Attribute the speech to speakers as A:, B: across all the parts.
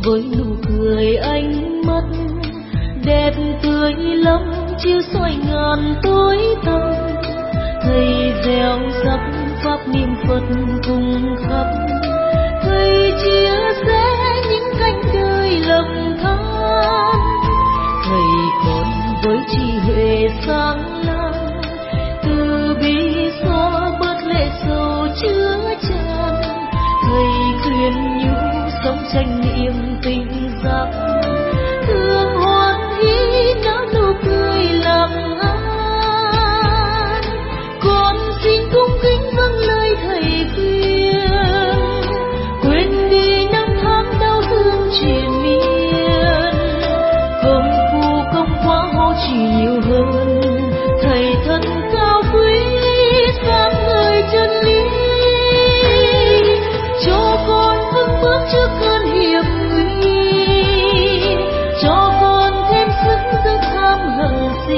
A: với nụ cười ánh mắt đẹp tươi lắm chiếu soi ngàn tối tăm. Thầy gieo rắc pháp niệm Phật cùng khắp, thầy chia sẻ những cánh đời lầm than. Thầy còn với trí huệ sáng láng, từ bi xóa bớt lệ sầu chứa chan. Thầy khuyên nhủ sống tranh niệm tình giác, thương hoan hỷ nở nụ cười làm an. Con xin cung kính vâng lời thầy khuyên, quên đi năm tháng đau thương triền miên. Công phu công quá hô chỉ nhiều hơn, thầy thân cao quý sáng ngời chân lý. Cho con vững bước trước cơn hiểm nguy, cho con thêm sức giữ tham hận si,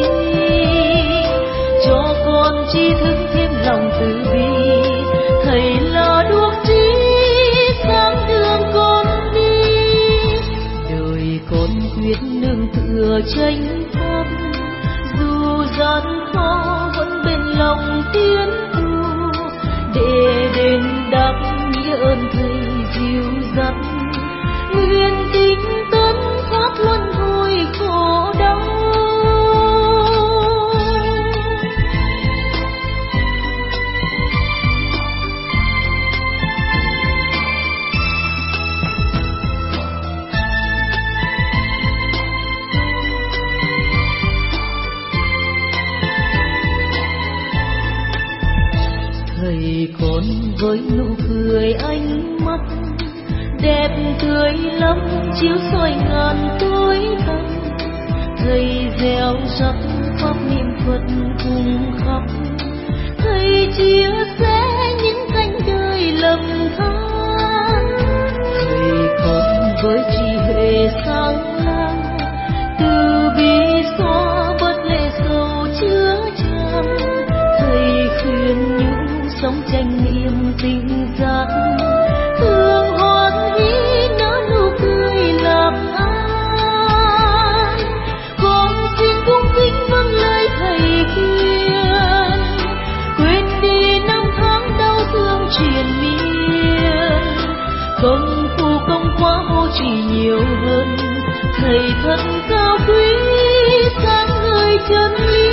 A: cho con tri thức thêm lòng từ bi. Thầy là đuốc trí sáng đường con đi, đời con quyết nương tựa chánh pháp. Dù gian khó vẫn bên lòng tiến tu, để đền đáp nghĩa ơn thầy dìu dắt. Nguyện tinh tấn thoát luân hồi khổ đau. Thầy con với nụ cười ánh mắt đẹp tươi lắm chiếu soi ngàn tối tăm. Thầy gieo rắc pháp niệm Phật cùng khắp, thầy chia sẻ những cánh đời lầm than. Thầy con với trí huệ sáng láng, từ bi xóa bớt lệ sầu chứa chan. Thầy khuyên nhủ sống tranh niệm tình giác, thương hoan hỷ nở nụ cười làm an. Con xin cung kính vâng lời thầy khuyên, quên đi năm tháng đau thương triền miên. Công phu công quá vô chỉ nhiều hơn, thầy thân cao quý sáng ngời chân lý.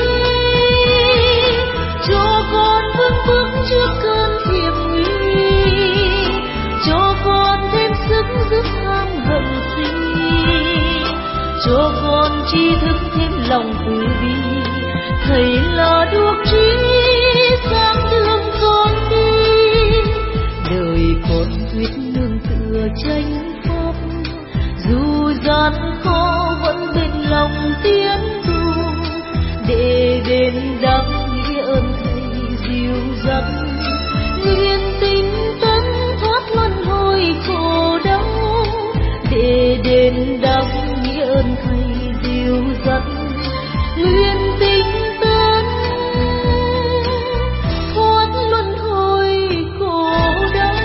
A: Cho con vững bước trước cơn hiểm nguy, cho con thêm sức dứt tham hận si, cho con tri thức thêm lòng từ bi. Thầy là đuốc trí sáng đường con đi, đời con quyết nương tựa chánh pháp. Dù gian khó vẫn bên lòng tiến tu, để đền đáp nghĩa ơn thầy dìu dắt. Nguyện tinh tấn thoát luân hồi khổ đau, để đền đáp nghĩa ơn thầy dìu dắt. Nguyện tinh tấn thoát luân hồi khổ đau.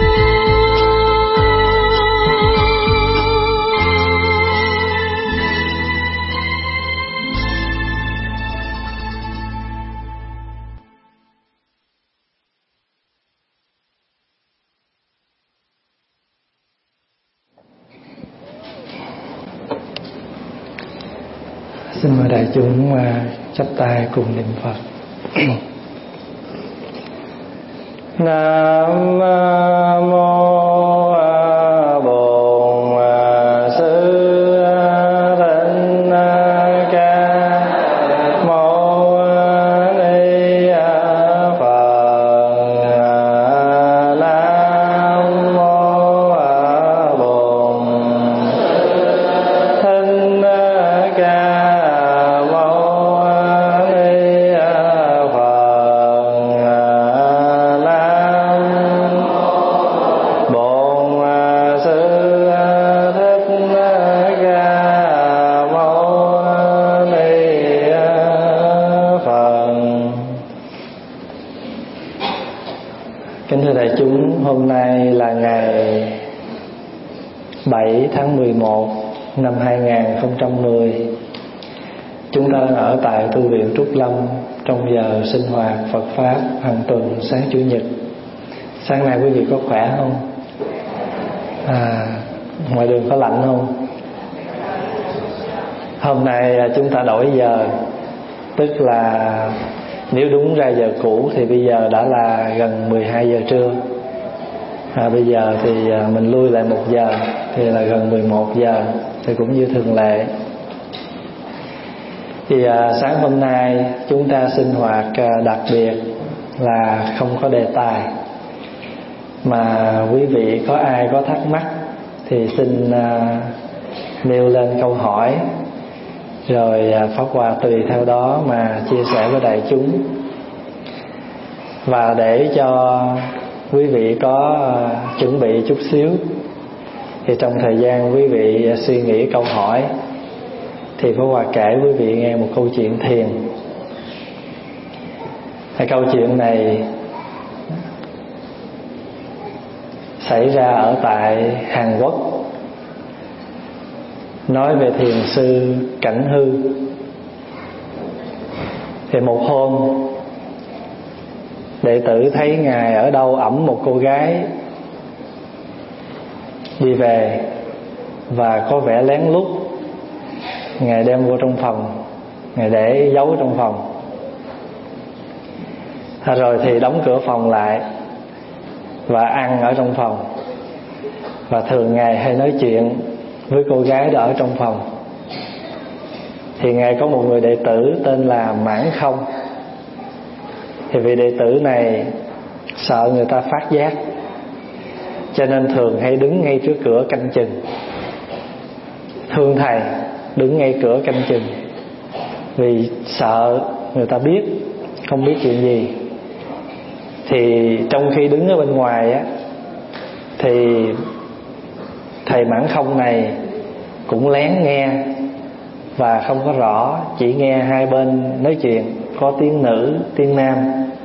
B: Xin mời đại chúng chắp tay cùng niệm Phật. Nam mô 7 tháng 11 năm 2010. Chúng ta đang ở tại tu viện Trúc Lâm trong giờ sinh hoạt Phật Pháp hàng tuần sáng Chủ nhật. Sáng nay quý vị có khỏe không? Ngoài đường có lạnh không? Hôm nay chúng ta đổi giờ, tức là nếu đúng ra giờ cũ thì bây giờ đã là gần 12 giờ trưa. Bây giờ thì mình lui lại 1 giờ thì là gần 11 giờ, thì cũng như thường lệ. Thì sáng hôm nay chúng ta sinh hoạt đặc biệt là không có đề tài, mà quý vị có ai có thắc mắc thì xin nêu lên câu hỏi, rồi Pháp Hòa tùy theo đó mà chia sẻ với đại chúng. Và để cho quý vị có chuẩn bị chút xíu, thì trong thời gian quý vị suy nghĩ câu hỏi thì Pháp Hòa kể quý vị nghe một câu chuyện thiền. Câu chuyện này xảy ra ở tại Hàn Quốc, nói về thiền sư Cảnh Hư. Thì một hôm đệ tử thấy ngài ở đâu ẵm một cô gái đi về, và có vẻ lén lút ngài đem vô trong phòng, ngài để giấu trong phòng. Rồi thì đóng cửa phòng lại và ăn ở trong phòng. Và thường ngài hay nói chuyện với cô gái đó ở trong phòng. Thì ngài có một người đệ tử tên là Mãn Không. Thì vị đệ tử này sợ người ta phát giác, cho nên thường hay đứng ngay trước cửa canh chừng. Thương thầy đứng ngay cửa canh chừng, vì sợ người ta biết, không biết chuyện gì. Thì trong khi đứng ở bên ngoài á, thì thầy Mãn Không này cũng lén nghe, và không có rõ, chỉ nghe hai bên nói chuyện, có tiếng nữ, tiếng nam.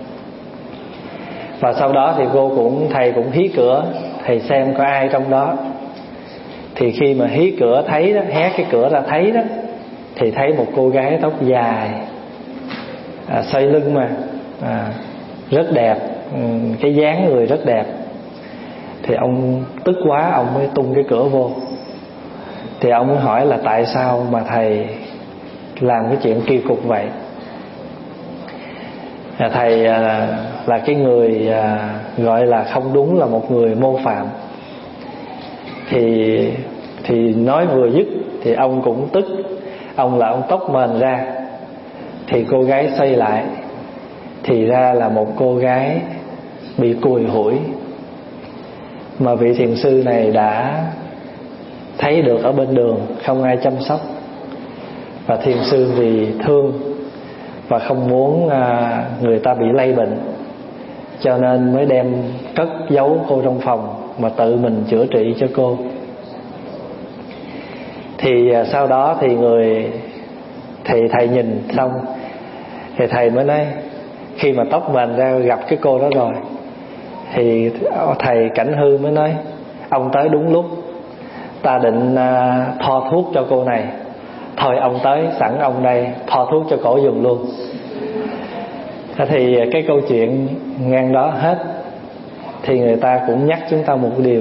B: Và sau đó thì thầy cũng hí cửa, thầy xem có ai trong đó. Thì khi mà hí cửa thấy đó, hé cái cửa ra thấy đó, thì thấy một cô gái tóc dài, xoay lưng mà rất đẹp, cái dáng người rất đẹp. Thì ông tức quá, ông mới tung cái cửa vô. Thì ông mới hỏi là tại sao mà thầy làm cái chuyện kỳ cục vậy. Thầy là cái người gọi là không đúng, là một người mô phạm. Thì nói vừa dứt thì ông cũng tức. Ông là ông tóc mền ra. Thì cô gái xoay lại, thì ra là một cô gái bị cùi hủi, mà vị thiền sư này đã thấy được ở bên đường, không ai chăm sóc. Và thiền sư vì thương và không muốn người ta bị lây bệnh, cho nên mới đem cất giấu cô trong phòng, mà tự mình chữa trị cho cô. Thì sau đó thì thầy nhìn xong, thì thầy mới nói, khi mà tóc mền ra gặp cái cô đó rồi, thì thầy Cảnh Hư mới nói, ông tới đúng lúc, ta định thoa thuốc cho cô này. Thôi ông tới, sẵn ông đây, thoa thuốc cho cổ giùm luôn. Thì cái câu chuyện ngang đó hết. Thì người ta cũng nhắc chúng ta một điều.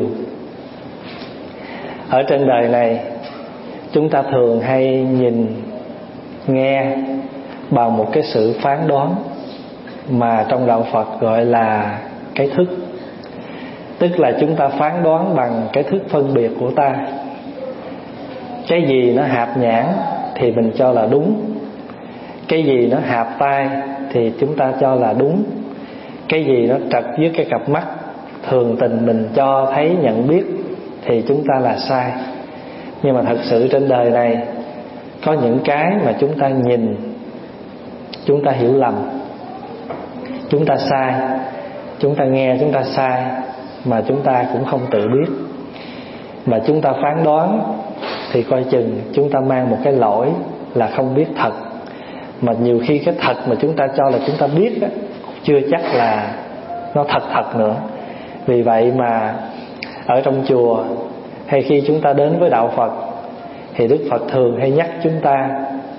B: Ở trên đời này, chúng ta thường hay nhìn, nghe bằng một cái sự phán đoán, mà trong đạo Phật gọi là cái thức. Tức là chúng ta phán đoán bằng cái thức phân biệt của ta. Cái gì nó hạp nhãn thì mình cho là đúng, cái gì nó hạp tai thì chúng ta cho là đúng, cái gì nó trật với cái cặp mắt thường tình mình cho thấy nhận biết thì chúng ta là sai. Nhưng mà thật sự trên đời này có những cái mà chúng ta nhìn, chúng ta hiểu lầm, chúng ta sai, chúng ta nghe chúng ta sai, mà chúng ta cũng không tự biết. Mà chúng ta phán đoán thì coi chừng chúng ta mang một cái lỗi là không biết thật. Mà nhiều khi cái thật mà chúng ta cho là chúng ta biết đó, chưa chắc là nó thật nữa. Vì vậy mà ở trong chùa hay khi chúng ta đến với đạo Phật, thì Đức Phật thường hay nhắc chúng ta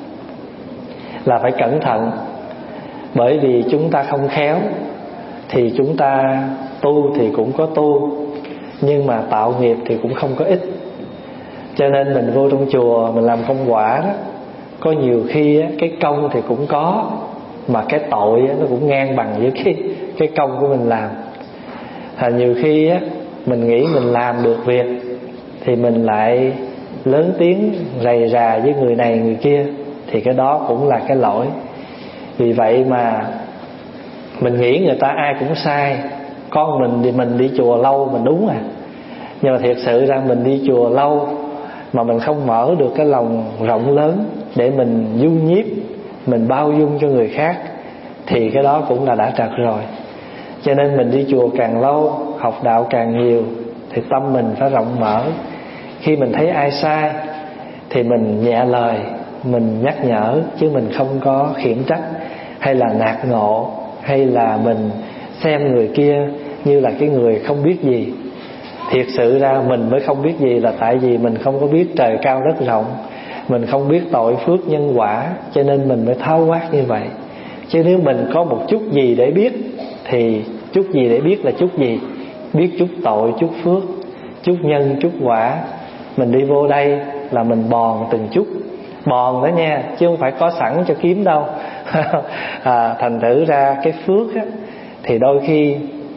B: là phải cẩn thận. Bởi vì chúng ta không khéo thì chúng ta tu thì cũng có tu, nhưng mà tạo nghiệp thì cũng không có ích. Cho nên mình vô trong chùa mình làm công quả đó, có nhiều khi cái công thì cũng có, mà cái tội nó cũng ngang bằng với cái công của mình làm. Nhiều khi mình nghĩ mình làm được việc thì mình lại lớn tiếng rầy rà với người này người kia, thì cái đó cũng là cái lỗi. Vì vậy mà mình nghĩ người ta ai cũng sai. Con mình thì mình đi chùa lâu mình đúng nhưng mà thiệt sự ra mình đi chùa lâu mà mình không mở được cái lòng rộng lớn để mình du nhiếp, mình bao dung cho người khác, thì cái đó cũng là đã trật rồi. Cho nên mình đi chùa càng lâu, học đạo càng nhiều, thì tâm mình phải rộng mở. Khi mình thấy ai sai thì mình nhẹ lời, mình nhắc nhở, chứ mình không có khiển trách hay là nạt nộ, hay là mình xem người kia như là cái người không biết gì. Thiệt sự ra mình mới không biết gì là tại vì mình không có biết trời cao đất rộng, mình không biết tội phước nhân quả, cho nên mình mới tháo quát như vậy. Chứ nếu mình có một chút gì để biết thì chút gì để biết là chút gì? Biết chút tội, chút phước, chút nhân, chút quả. Mình đi vô đây là mình bòn từng chút, bòn đó nha, chứ không phải có sẵn cho kiếm đâu. Thành thử ra cái phước thì đôi khi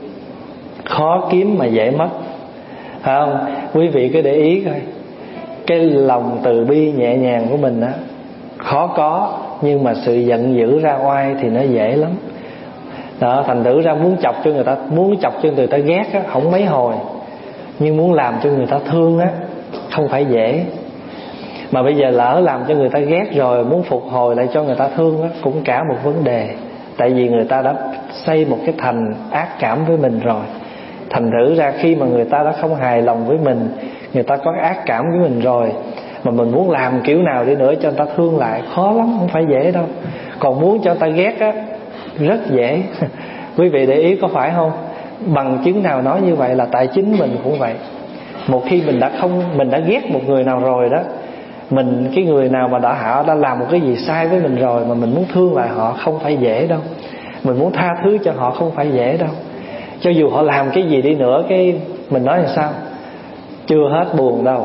B: khó kiếm mà dễ mất, phải không? Quý vị cứ để ý coi, cái lòng từ bi nhẹ nhàng của mình khó có, nhưng mà sự giận dữ ra oai thì nó dễ lắm. Đó, thành thử ra muốn chọc cho người ta ghét không mấy hồi, nhưng muốn làm cho người ta thương không phải dễ. Mà bây giờ lỡ làm cho người ta ghét rồi, muốn phục hồi lại cho người ta thương cũng cả một vấn đề. Tại vì người ta đã xây một cái thành ác cảm với mình rồi. Thành thử ra khi mà người ta đã không hài lòng với mình, người ta có ác cảm với mình rồi, mà mình muốn làm kiểu nào đi nữa cho người ta thương lại, khó lắm, không phải dễ đâu. Còn muốn cho người ta ghét rất dễ. Quý vị để ý có phải không? Bằng chứng nào nói như vậy là tại chính mình cũng vậy. Một khi mình đã ghét một người nào rồi đó, cái người nào mà họ đã làm một cái gì sai với mình rồi, mà mình muốn thương lại họ không phải dễ đâu. Mình muốn tha thứ cho họ không phải dễ đâu. Cho dù họ làm cái gì đi nữa, mình nói là sao? Chưa hết buồn đâu.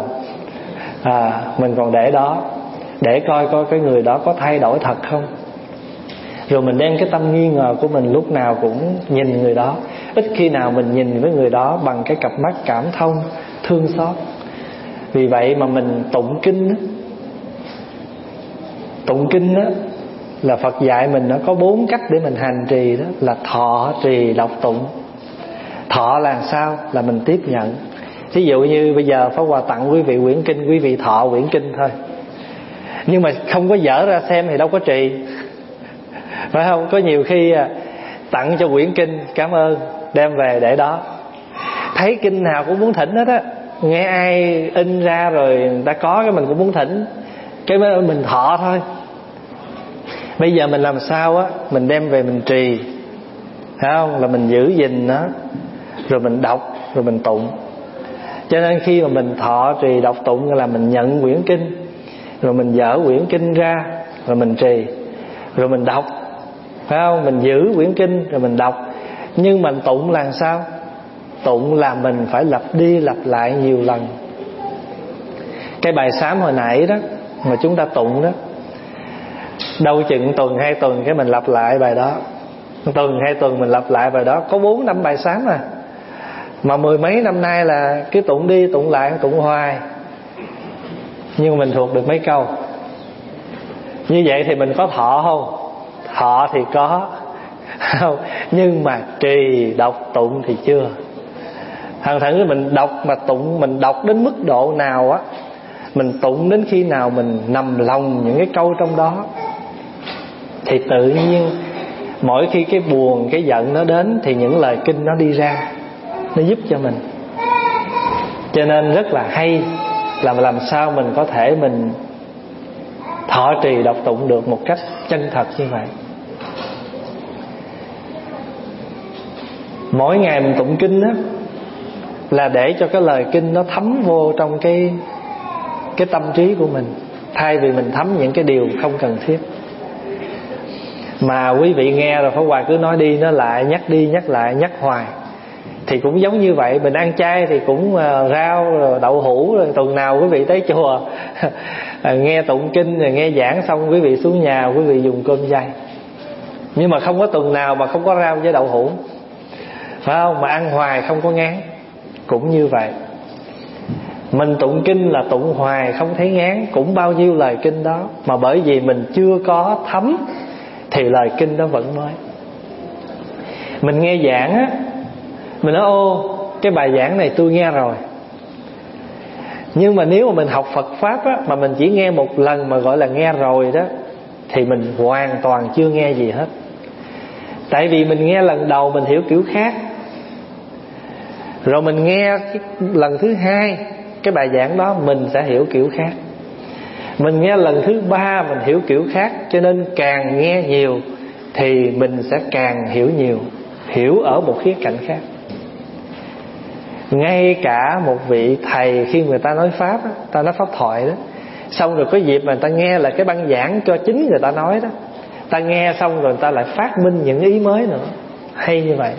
B: Mình còn để đó, để coi cái người đó có thay đổi thật không. Rồi mình đem cái tâm nghi ngờ của mình lúc nào cũng nhìn người đó. Ít khi nào mình nhìn với người đó bằng cái cặp mắt cảm thông, thương xót. Vì vậy mà mình tụng kinh là Phật dạy mình nó có 4 cách để mình hành trì đó, là thọ, trì, đọc, tụng. Thọ là sao? Là mình tiếp nhận. Ví dụ như bây giờ Pháp Hòa tặng quý vị quyển kinh, quý vị thọ quyển kinh thôi, nhưng mà không có dở ra xem thì đâu có trì, phải không? Có nhiều khi tặng cho quyển kinh, cảm ơn, đem về để đó. Thấy kinh nào cũng muốn thỉnh hết nghe ai in ra rồi người ta có cái mình cũng muốn thỉnh, cái mình thọ thôi. Bây giờ mình làm sao mình đem về mình trì, phải không? Là mình giữ gìn nó, rồi mình đọc, rồi mình tụng. Cho nên khi mà mình thọ trì đọc tụng là mình nhận quyển kinh, rồi mình dở quyển kinh ra, rồi mình trì, rồi mình đọc, phải không? Mình giữ quyển kinh rồi mình đọc. Nhưng mình tụng là sao? Tụng là mình phải lặp đi lặp lại nhiều lần. Cái bài sám hồi nãy đó mà chúng ta tụng đó, đâu chừng tuần 2 tuần cái mình lặp lại bài đó, tuần 2 tuần mình lặp lại bài đó. Có 4-5 bài sám mà 10 mấy năm nay là cứ tụng đi tụng lại, tụng hoài, nhưng mình thuộc được mấy câu. Như vậy thì mình có thọ không? Thọ thì có không? Nhưng mà trì đọc tụng thì chưa. Thành thử mình đọc mà tụng, mình đọc đến mức độ nào mình tụng đến khi nào mình nằm lòng những cái câu trong đó, thì tự nhiên mỗi khi cái buồn, cái giận nó đến thì những lời kinh nó đi ra, nó giúp cho mình. Cho nên rất là hay là làm sao mình có thể mình thọ trì đọc tụng được một cách chân thật như vậy. Mỗi ngày mình tụng kinh là để cho cái lời kinh nó thấm vô trong cái tâm trí của mình, thay vì mình thấm những cái điều không cần thiết. Mà quý vị nghe rồi Pháp Hòa cứ nói đi nói lại, nhắc đi nhắc lại, nhắc hoài. Thì cũng giống như vậy, mình ăn chay thì cũng rau rồi đậu hũ, rồi tuần nào quý vị tới chùa nghe tụng kinh rồi nghe giảng xong quý vị xuống nhà quý vị dùng cơm chay. Nhưng mà không có tuần nào mà không có rau với đậu hũ, phải không? Mà ăn hoài không có ngán. Cũng như vậy, mình tụng kinh là tụng hoài không thấy ngán, cũng bao nhiêu lời kinh đó, mà bởi vì mình chưa có thấm thì lời kinh đó vẫn mới. Mình nghe giảng á, mình nói ô, cái bài giảng này tôi nghe rồi. Nhưng mà nếu mà mình học Phật Pháp á, mà mình chỉ nghe một lần mà gọi là nghe rồi đó, thì mình hoàn toàn chưa nghe gì hết. Tại vì mình nghe lần đầu mình hiểu kiểu khác, rồi mình nghe cái lần thứ hai cái bài giảng đó mình sẽ hiểu kiểu khác. Mình nghe lần thứ ba mình hiểu kiểu khác. Cho nên càng nghe nhiều thì mình sẽ càng hiểu nhiều, hiểu ở một khía cạnh khác. Ngay cả một vị thầy khi người ta nói Pháp á, ta nói Pháp thoại đó, xong rồi có dịp mà người ta nghe là cái băng giảng cho chính người ta nói đó, ta nghe xong rồi người ta lại phát minh những ý mới nữa. Hay như vậy.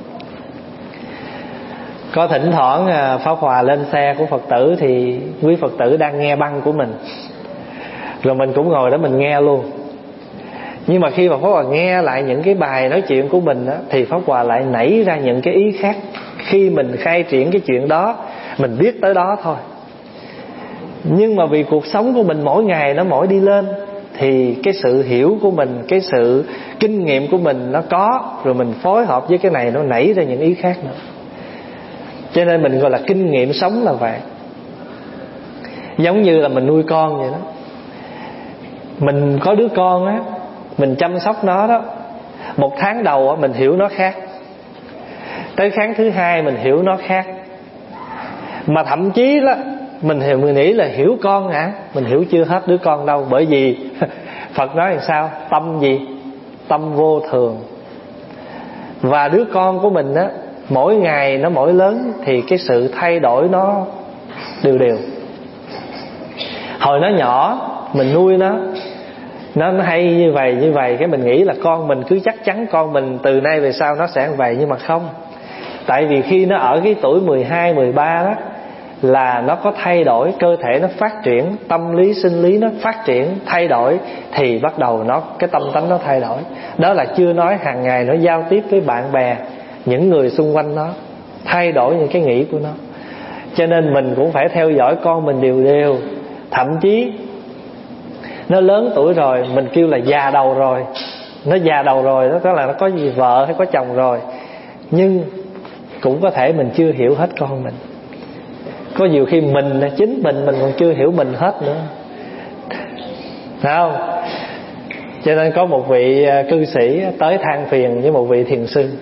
B: Có thỉnh thoảng Pháp Hòa lên xe của Phật tử thì quý Phật tử đang nghe băng của mình, rồi mình cũng ngồi đó mình nghe luôn. Nhưng mà khi mà Pháp Hòa nghe lại những cái bài nói chuyện của mình đó, thì Pháp Hòa lại nảy ra những cái ý khác. Khi mình khai triển cái chuyện đó, mình biết tới đó thôi. Nhưng mà vì cuộc sống của mình mỗi ngày nó mỗi đi lên, thì cái sự hiểu của mình, cái sự kinh nghiệm của mình nó có, rồi mình phối hợp với cái này nó nảy ra những ý khác nữa. Cho nên mình gọi là kinh nghiệm sống là vậy. Giống như là mình nuôi con vậy đó. Mình có đứa con á, mình chăm sóc nó đó, một tháng đầu á, mình hiểu nó khác, tới tháng thứ hai mình hiểu nó khác. Mà thậm chí đó mình nghĩ là hiểu con hả? Mình hiểu chưa hết đứa con đâu. Bởi vì Phật nói làm sao? Tâm gì? Tâm vô thường. Và đứa con của mình á, mỗi ngày nó mỗi lớn thì cái sự thay đổi nó đều. Hồi nó nhỏ mình nuôi nó hay như vậy, cái mình nghĩ là con mình cứ chắc chắn con mình từ nay về sau nó sẽ như vậy. Nhưng mà không. Tại vì khi nó ở cái tuổi 12, 13 đó, là nó có thay đổi, cơ thể nó phát triển, tâm lý, sinh lý nó phát triển, thay đổi, thì bắt đầu cái tâm tánh nó thay đổi. Đó là chưa nói hàng ngày nó giao tiếp với bạn bè, những người xung quanh nó, thay đổi những cái nghĩ của nó. Cho nên mình cũng phải theo dõi con mình đều. Thậm chí nó lớn tuổi rồi, mình kêu là già đầu rồi. Nó già đầu rồi, đó là nó có gì vợ hay có chồng rồi. Nhưng cũng có thể mình chưa hiểu hết con mình. Có nhiều khi chính mình còn chưa hiểu mình hết nữa, phải không? Cho nên có một vị cư sĩ tới than phiền với một vị thiền sư.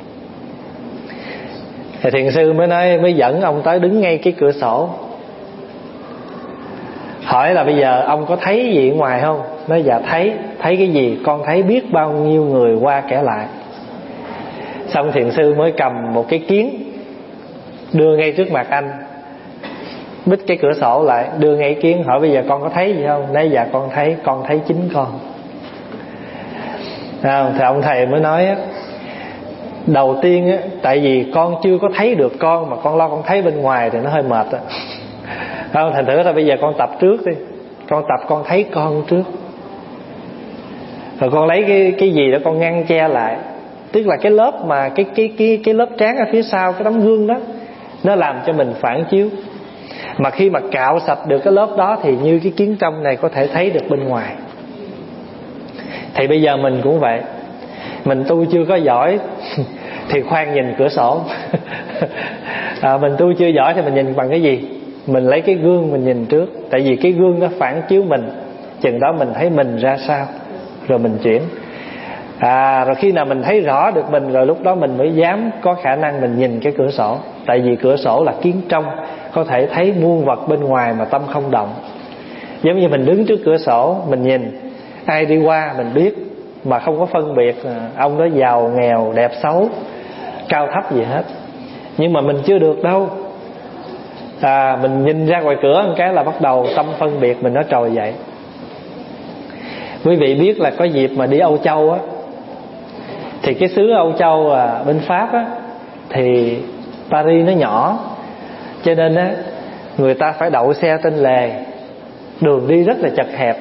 B: Thì thiền sư mới dẫn ông tới đứng ngay cái cửa sổ, hỏi là bây giờ ông có thấy gì ở ngoài không? Nói dạ thấy. Thấy cái gì? Con thấy biết bao nhiêu người qua kẻ lại. Xong thiền sư mới cầm một cái kiến đưa ngay trước mặt anh, bít cái cửa sổ lại, đưa ngay kiến, hỏi bây giờ con có thấy gì không? Nói dạ con thấy chính con. Thì ông thầy mới nói đầu tiên tại vì con chưa có thấy được con, mà con lo con thấy bên ngoài thì nó hơi mệt. Thành thử là bây giờ con tập trước đi, con thấy con trước, rồi con lấy cái gì đó con ngăn che lại. Tức là cái lớp mà cái lớp trán ở phía sau cái tấm gương đó, nó làm cho mình phản chiếu. Mà khi mà cạo sạch được cái lớp đó thì như cái kiến trong này có thể thấy được bên ngoài. Thì bây giờ mình cũng vậy. Mình tu chưa có giỏi thì khoan nhìn cửa sổ. Mình tu chưa giỏi thì mình nhìn bằng cái gì? Mình lấy cái gương mình nhìn trước. Tại vì cái gương nó phản chiếu mình, chừng đó mình thấy mình ra sao, rồi mình chuyển. Rồi khi nào mình thấy rõ được mình, rồi lúc đó mình mới dám có khả năng mình nhìn cái cửa sổ. Tại vì cửa sổ là kiến trong, có thể thấy muôn vật bên ngoài mà tâm không động. Giống như mình đứng trước cửa sổ, mình nhìn ai đi qua mình biết, mà không có phân biệt ông đó giàu nghèo, đẹp xấu, cao thấp gì hết. nhưng mà mình chưa được đâu. Mình nhìn ra ngoài cửa một cái là bắt đầu tâm phân biệt mình nó trồi dậy. Quý vị biết là có dịp mà đi Âu Châu á, thì cái xứ Âu Châu bên Pháp á, thì Paris nó nhỏ, cho nên á người ta phải đậu xe trên lề, đường đi rất là chật hẹp,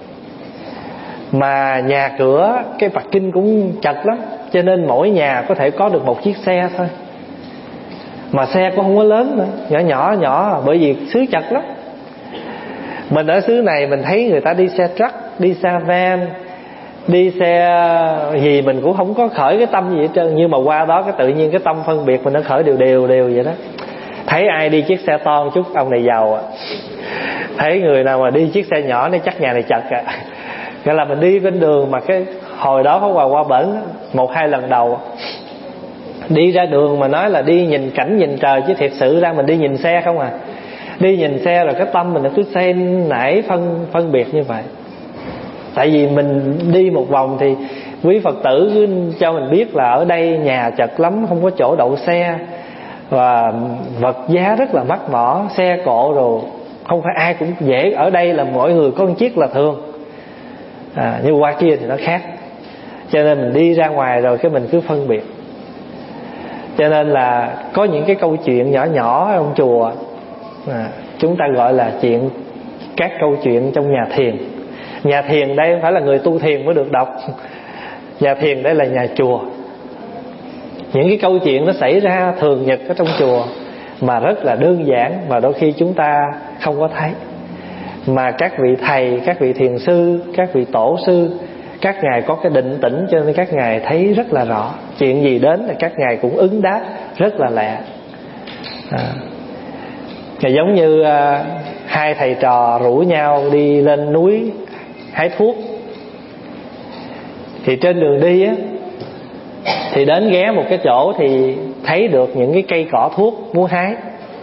B: mà nhà cửa cái parking cũng chật lắm, cho nên mỗi nhà có thể có được một chiếc xe thôi, mà xe cũng không có lớn nữa, nhỏ, bởi vì xứ chật lắm. Mình ở xứ này mình thấy người ta đi xe truck, đi xe van, đi xe gì mình cũng không có khởi cái tâm gì hết trơn. Nhưng mà qua đó cái tự nhiên cái tâm phân biệt mình nó khởi đều vậy đó. Thấy ai đi chiếc xe to một chút, ông này giàu à. Thấy người nào mà đi chiếc xe nhỏ nó chắc nhà này chật à. Nghĩa là mình đi bên đường mà cái hồi đó có qua bển 1-2 lần đầu, đi ra đường mà nói là đi nhìn cảnh nhìn trời, chứ thiệt sự ra mình đi nhìn xe không à. Đi nhìn xe rồi cái tâm mình nó cứ xen nảy phân biệt như vậy. Tại vì mình đi một vòng thì quý Phật tử cứ cho mình biết là ở đây nhà chật lắm, không có chỗ đậu xe, và vật giá rất là mắc mỏ, xe cộ rồi không phải ai cũng dễ. Ở đây là mỗi người có một chiếc là thường, nhưng qua kia thì nó khác. Cho nên mình đi ra ngoài rồi cái mình cứ phân biệt. Cho nên là có những cái câu chuyện nhỏ ở trong chùa, chúng ta gọi là các câu chuyện trong nhà thiền. Nhà thiền đây không phải là người tu thiền mới được đọc. Nhà thiền đây là nhà chùa. Những cái câu chuyện nó xảy ra thường nhật ở trong chùa, mà rất là đơn giản, mà đôi khi chúng ta không có thấy. Mà các vị thầy, các vị thiền sư, các vị tổ sư, các ngài có cái định tĩnh, cho nên các ngài thấy rất là rõ. Chuyện gì đến là các ngài cũng ứng đáp rất là lẹ. Giống như hai thầy trò rủ nhau đi lên núi hái thuốc. Thì trên đường đi á, thì đến ghé một cái chỗ thì thấy được những cái cây cỏ thuốc muốn hái.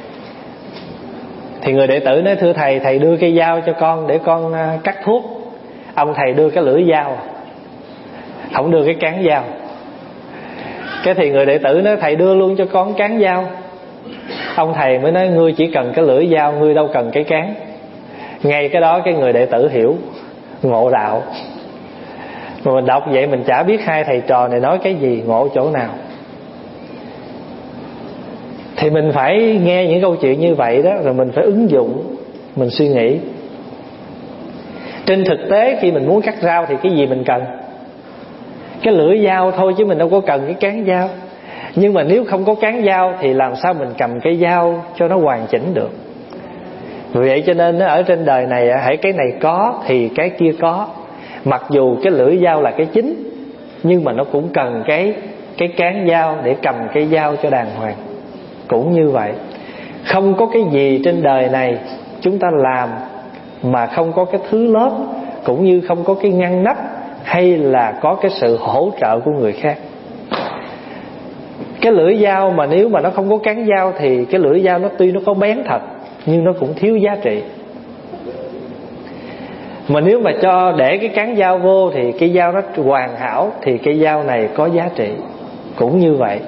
B: Thì người đệ tử nói: thưa thầy, thầy đưa cây dao cho con để con cắt thuốc. Ông thầy đưa cái lưỡi dao, không đưa cái cán dao. Cái thì người đệ tử nói: thầy đưa luôn cho con cán dao. Ông thầy mới nói: ngươi chỉ cần cái lưỡi dao, ngươi đâu cần cái cán. Ngay cái đó cái người đệ tử hiểu, ngộ đạo. Mà mình đọc vậy mình chả biết hai thầy trò này nói cái gì, ngộ chỗ nào. Thì mình phải nghe những câu chuyện như vậy đó, rồi mình phải ứng dụng, mình suy nghĩ. Trên thực tế khi mình muốn cắt rau thì cái gì mình cần? Cái lưỡi dao thôi, chứ mình đâu có cần cái cán dao. Nhưng mà nếu không có cán dao thì làm sao mình cầm cái dao cho nó hoàn chỉnh được. Vì vậy cho nên ở trên đời này hãy cái này có thì cái kia có. Mặc dù cái lưỡi dao là cái chính, nhưng mà nó cũng cần cái cán dao để cầm cái dao cho đàng hoàng. Cũng như vậy, không có cái gì trên đời này chúng ta làm mà không có cái thứ lớp, cũng như không có cái ngăn nắp hay là có cái sự hỗ trợ của người khác. Cái lưỡi dao mà nếu mà nó không có cán dao thì cái lưỡi dao nó tuy nó có bén thật, nhưng nó cũng thiếu giá trị. Mà nếu mà để cái cán dao vô thì cái dao nó hoàn hảo, thì cái dao này có giá trị. Cũng như vậy,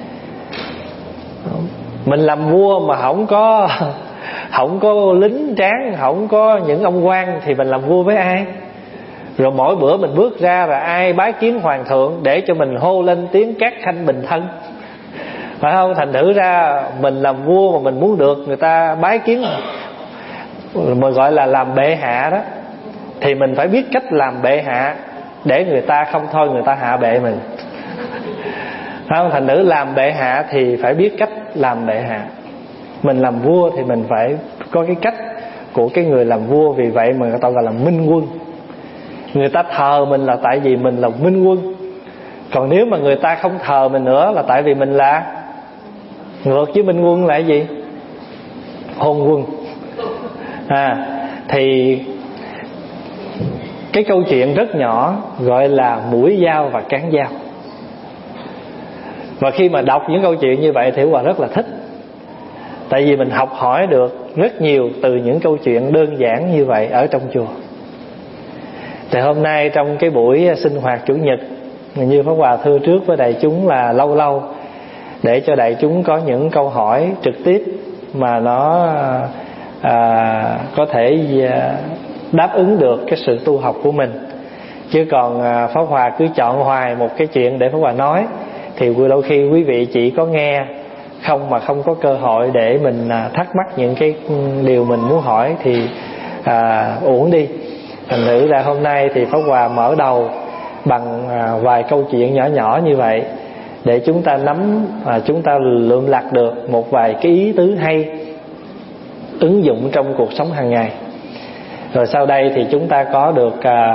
B: mình làm vua mà không có lính tráng, không có những ông quan thì mình làm vua với ai? Rồi mỗi bữa mình bước ra là ai bái kiến hoàng thượng để cho mình hô lên tiếng các khanh bình thân, phải không? Thành thử ra mình làm vua mà mình muốn được người ta bái kiến, mà gọi là làm bệ hạ đó, thì mình phải biết cách làm bệ hạ để người ta không thôi người ta hạ bệ mình, phải không? Thành thử làm bệ hạ thì phải biết cách làm bệ hạ. Mình làm vua thì mình phải có cái cách của cái người làm vua. Vì vậy mà người ta gọi là minh quân. Người ta thờ mình là tại vì mình là minh quân. Còn nếu mà người ta không thờ mình nữa là tại vì mình là ngược với minh quân là cái gì? Hôn quân. Thì cái câu chuyện rất nhỏ gọi là mũi dao và cán dao. Và khi mà đọc những câu chuyện như vậy thì Hòa rất là thích. Tại vì mình học hỏi được rất nhiều từ những câu chuyện đơn giản như vậy ở trong chùa. Thì hôm nay trong cái buổi sinh hoạt Chủ nhật, như Pháp Hòa thưa trước với đại chúng là lâu để cho đại chúng có những câu hỏi trực tiếp mà nó có thể đáp ứng được cái sự tu học của mình. Chứ còn Pháp Hòa cứ chọn hoài một cái chuyện để Pháp Hòa nói thì đôi khi quý vị chỉ có nghe không mà không có cơ hội để mình thắc mắc những cái điều mình muốn hỏi thì uổng đi. Thành thử ra hôm nay thì Pháp Hòa mở đầu bằng vài câu chuyện nhỏ nhỏ như vậy để chúng ta nắm, chúng ta lượm lặt được một vài cái ý tứ hay ứng dụng trong cuộc sống hàng ngày. Rồi sau đây thì chúng ta có được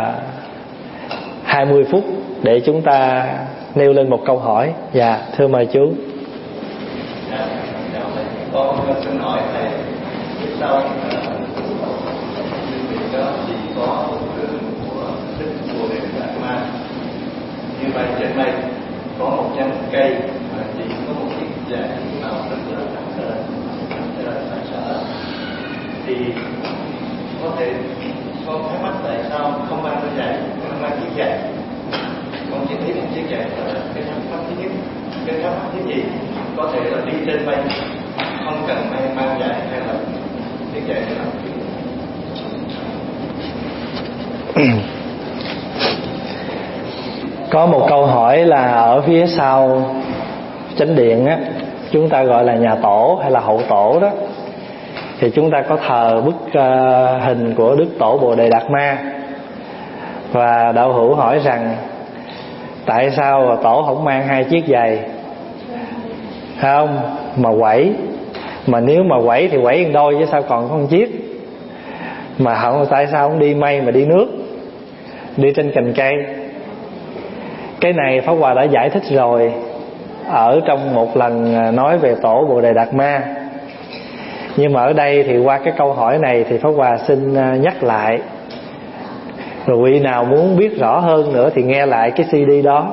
B: 20 phút để chúng ta nêu lên một câu hỏi. Dạ, thưa mời chú.
C: Con xin hỏi thầy, sau đó thì có một đường của Đức Bồ Đề Đạt Ma. Như vậy trên đây có một nhánh cây mà chỉ có một chiếc dài màu rất là sặc sỡ. Thì có thể con thắc mắc tại sao không mang đôi giày, không mang chiếc giày. Con chỉ thấy một chiếc giày là cái thắc mắc thứ nhất. Cái thắc mắc thứ gì có thể là đi trên mây, không cần mang giày hay là chiếc giày để làm gì.
B: Có một câu hỏi là ở phía sau chánh điện á, chúng ta gọi là nhà tổ hay là hậu tổ đó, thì chúng ta có thờ bức hình của Đức Tổ Bồ Đề Đạt Ma. Và đạo hữu hỏi rằng tại sao tổ không mang hai chiếc giày, không mà quẩy, mà nếu mà quẩy thì quẩy đôi chứ sao còn có một chiếc, mà không, tại sao không đi mây mà đi nước, đi trên cành cây. Cái này Pháp Hòa đã giải thích rồi ở trong một lần nói về Tổ Bồ Đề Đạt Ma. Nhưng mà ở đây thì qua cái câu hỏi này thì Pháp Hòa xin nhắc lại. Rồi vị nào muốn biết rõ hơn nữa thì nghe lại cái CD đó.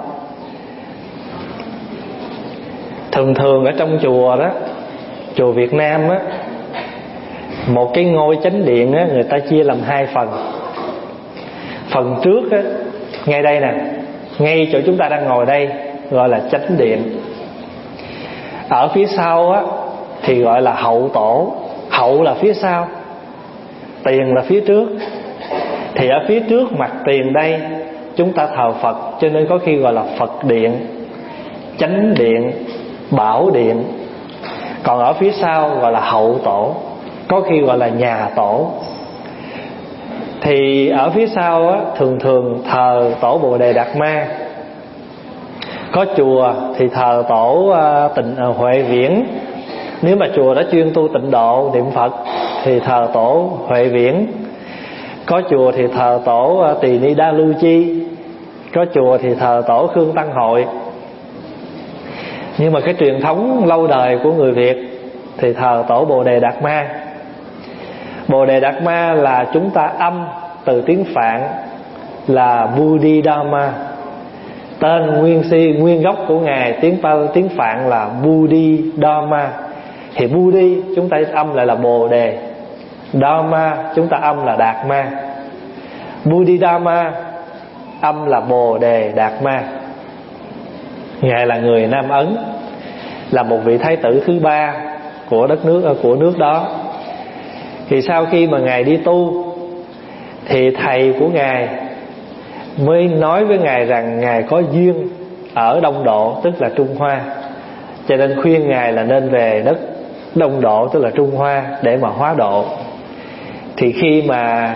B: Thường thường ở trong chùa đó, chùa Việt Nam á, một cái ngôi chánh điện á, người ta chia làm hai phần. Phần trước á, ngay đây nè, ngay chỗ chúng ta đang ngồi đây gọi là chánh điện. Ở phía sau á thì gọi là hậu tổ. Hậu là phía sau, tiền là phía trước. Thì ở phía trước mặt tiền đây chúng ta thờ Phật, cho nên có khi gọi là Phật điện, chánh điện, bảo điện. Còn ở phía sau gọi là hậu tổ, có khi gọi là nhà tổ. Thì ở phía sau á, thường thường thờ Tổ Bồ Đề Đạt Ma. Có chùa thì thờ tổ Huệ Viễn. Nếu mà chùa đó chuyên tu tịnh độ niệm Phật thì thờ tổ Huệ Viễn. Có chùa thì thờ tổ Tỳ Ni Đa Lưu Chi. Có chùa thì thờ tổ Khương Tăng Hội. Nhưng mà cái truyền thống lâu đời của người Việt thì thờ tổ Bồ Đề Đạt Ma. Bồ Đề Đạt Ma là chúng ta âm từ tiếng Phạn là Bodhidharma. Tên nguyên gốc của Ngài tiếng Phạn là Bodhidharma. Thì Bodhi chúng ta âm lại là Bồ Đề, Dharma chúng ta âm là Đạt Ma. Bodhidharma âm là Bồ Đề Đạt Ma. Ngài là người Nam Ấn, là một vị thái tử thứ ba của nước đó. Thì sau khi mà Ngài đi tu thì thầy của Ngài mới nói với Ngài rằng Ngài có duyên ở Đông Độ, tức là Trung Hoa, cho nên khuyên Ngài là nên về đất Đông Độ, tức là Trung Hoa, để mà hóa độ. Thì khi mà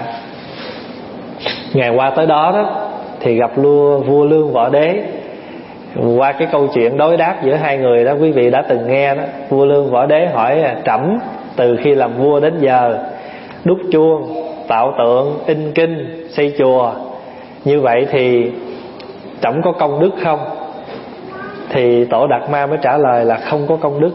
B: Ngài qua tới đó đó thì gặp vua Lương Võ Đế. Qua cái câu chuyện đối đáp giữa hai người đó, quý vị đã từng nghe đó. Vua Lương Võ Đế hỏi trẫm từ khi làm vua đến giờ đúc chuông, tạo tượng, in kinh, xây chùa, như vậy thì trẫm có công đức không? Thì Tổ Đạt Ma mới trả lời là không có công đức.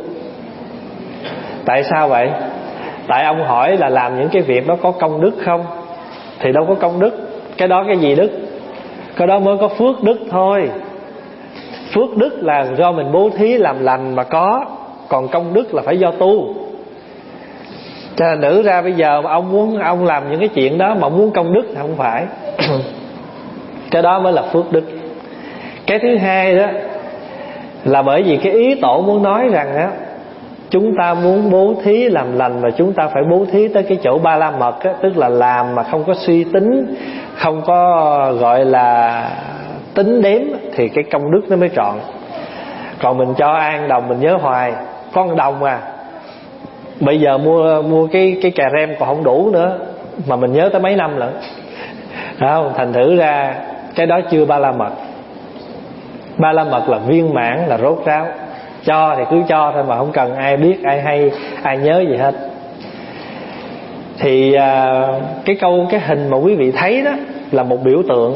B: Tại sao vậy? Tại ông hỏi là làm những cái việc đó có công đức không? Thì đâu có công đức. Cái đó cái gì đức? Cái đó mới có phước đức thôi. Phước đức là do mình bố thí làm lành mà có. Còn công đức là phải do tu. Cho nên nữ ra bây giờ mà ông làm những cái chuyện đó mà ông muốn công đức thì không phải. Cái đó mới là phước đức. Cái thứ hai đó Là bởi vì cái ý Tổ muốn nói rằng á, chúng ta muốn bố thí làm lành, và chúng ta phải bố thí tới cái chỗ ba la mật á, tức là làm mà không có suy tính, không có gọi là tính đếm, thì cái công đức nó mới trọn. Còn mình cho ai 1 đồng mình nhớ hoài, có 1 đồng à, bây giờ mua cái cà rem còn không đủ nữa, mà mình nhớ tới mấy năm lận, không? Thành thử ra cái đó chưa ba la mật. Ba la mật là viên mãn, là rốt ráo. Cho thì cứ cho thôi, mà không cần ai biết, ai hay, ai nhớ gì hết. Thì cái hình mà quý vị thấy đó là một biểu tượng.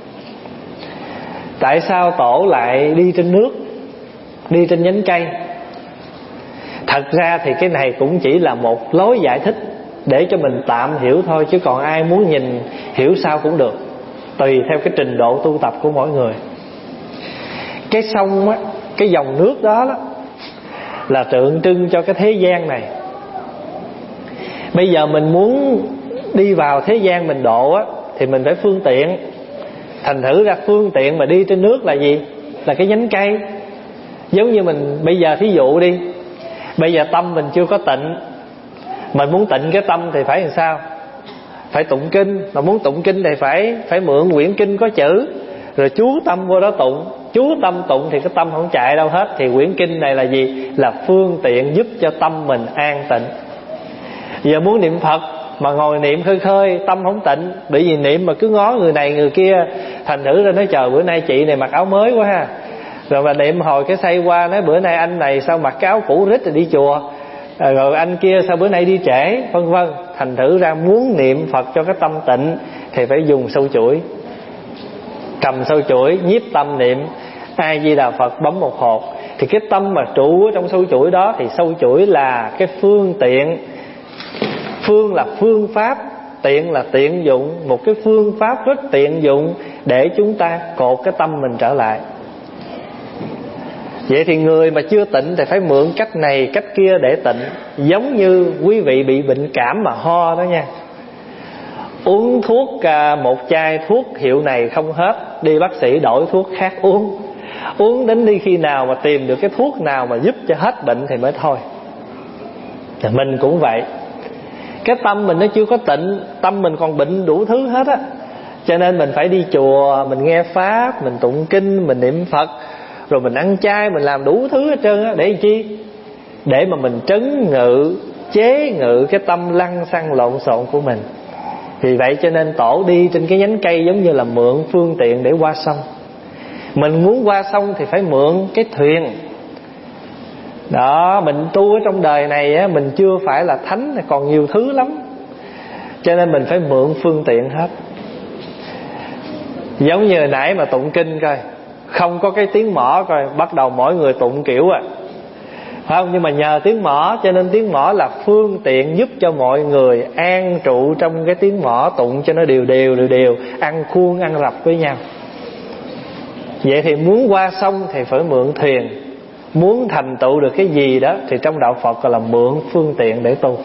B: Tại sao Tổ lại đi trên nước, đi trên nhánh cây? Thật ra thì cái này cũng chỉ là một lối giải thích để cho mình tạm hiểu thôi, chứ còn ai muốn nhìn hiểu sao cũng được, tùy theo cái trình độ tu tập của mỗi người. Cái sông á, cái dòng nước đó là tượng trưng cho cái thế gian này. Bây giờ mình muốn đi vào thế gian mình độ á, thì mình phải phương tiện. Thành thử ra phương tiện mà đi trên nước là gì? Là cái nhánh cây. Giống như mình bây giờ thí dụ đi, bây giờ tâm mình chưa có tịnh, mình muốn tịnh cái tâm thì phải làm sao? Phải tụng kinh. Mà muốn tụng kinh thì phải mượn quyển kinh có chữ, rồi chú tâm vô đó tụng. Chú tâm tụng thì cái tâm không chạy đâu hết. Thì quyển kinh này là gì? Là phương tiện giúp cho tâm mình an tịnh. Giờ muốn niệm Phật mà ngồi niệm khơi khơi, tâm không tịnh, bởi vì niệm mà cứ ngó người này người kia, thành thử ra nói trời bữa nay chị này mặc áo mới quá ha. Rồi mà niệm hồi cái say qua, nói bữa nay anh này sao mặc cái áo cũ rít rồi đi chùa, rồi anh kia sao bữa nay đi trễ, vân vân. Thành thử ra muốn niệm Phật cho cái tâm tịnh thì phải dùng sâu chuỗi. Cầm sâu chuỗi, nhiếp tâm niệm A Di Đà Phật, bấm một hột. Thì cái tâm mà trụ ở trong sâu chuỗi đó, thì sâu chuỗi là cái phương tiện. Phương là phương pháp, tiện là tiện dụng. Một cái phương pháp rất tiện dụng để chúng ta cột cái tâm mình trở lại. Vậy thì người mà chưa tịnh thì phải mượn cách này cách kia để tịnh. Giống như quý vị bị bệnh cảm mà ho đó nha, uống thuốc, một chai thuốc hiệu này không hết, đi bác sĩ đổi thuốc khác uống. Uống đến đi khi nào mà tìm được cái thuốc nào mà giúp cho hết bệnh thì mới thôi. Thì mình cũng vậy. Cái tâm mình nó chưa có tịnh, tâm mình còn bệnh đủ thứ hết á. Cho nên mình phải đi chùa, mình nghe pháp, mình tụng kinh, mình niệm Phật, rồi mình ăn chay, mình làm đủ thứ hết trơn á. Để làm chi? Để mà mình trấn ngự, chế ngự cái tâm lăng xăng lộn xộn của mình. Vì vậy cho nên Tổ đi trên cái nhánh cây giống như là mượn phương tiện để qua sông. Mình muốn qua sông thì phải mượn cái thuyền. Đó, mình tu ở trong đời này á, mình chưa phải là thánh, còn nhiều thứ lắm. Cho nên mình phải mượn phương tiện hết. Giống như hồi nãy mà tụng kinh coi, không có cái tiếng mõ coi, bắt đầu mỗi người tụng kiểu không? Nhưng mà nhờ tiếng mõ, cho nên tiếng mõ là phương tiện giúp cho mọi người an trụ trong cái tiếng mõ, tụng cho nó đều, ăn khuôn ăn rập với nhau. Vậy thì muốn qua sông thì phải mượn thuyền. Muốn thành tựu được cái gì đó thì trong đạo Phật gọi là mượn phương tiện để tu.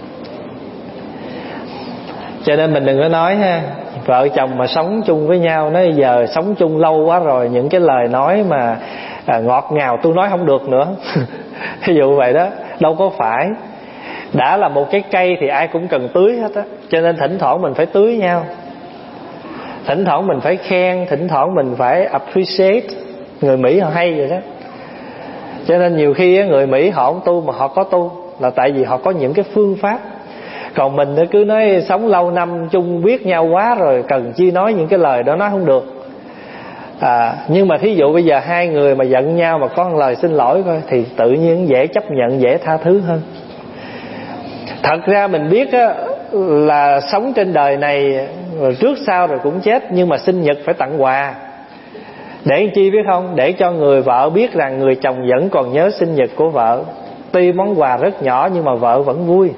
B: Cho nên mình đừng có nói ha, vợ chồng mà sống chung với nhau, nói giờ sống chung lâu quá rồi, những cái lời nói mà ngọt ngào tôi nói không được nữa. Ví dụ vậy đó. Đâu có phải. Đã là một cái cây thì ai cũng cần tưới hết á. Cho nên thỉnh thoảng mình phải tưới nhau, thỉnh thoảng mình phải khen, thỉnh thoảng mình phải appreciate. Người Mỹ họ hay vậy đó. Cho nên nhiều khi người Mỹ họ không tu mà họ có tu, là tại vì họ có những cái phương pháp. Còn mình cứ nói sống lâu năm chung biết nhau quá rồi, cần chi nói những cái lời đó, nói không được. Nhưng mà thí dụ bây giờ hai người mà giận nhau mà có một lời xin lỗi coi, thì tự nhiên dễ chấp nhận, dễ tha thứ hơn. Thật ra mình biết á, là sống trên đời này rồi trước sau rồi cũng chết, nhưng mà sinh nhật phải tặng quà. Để chi biết không? Để cho người vợ biết rằng người chồng vẫn còn nhớ sinh nhật của vợ. Tuy món quà rất nhỏ nhưng mà vợ vẫn vui.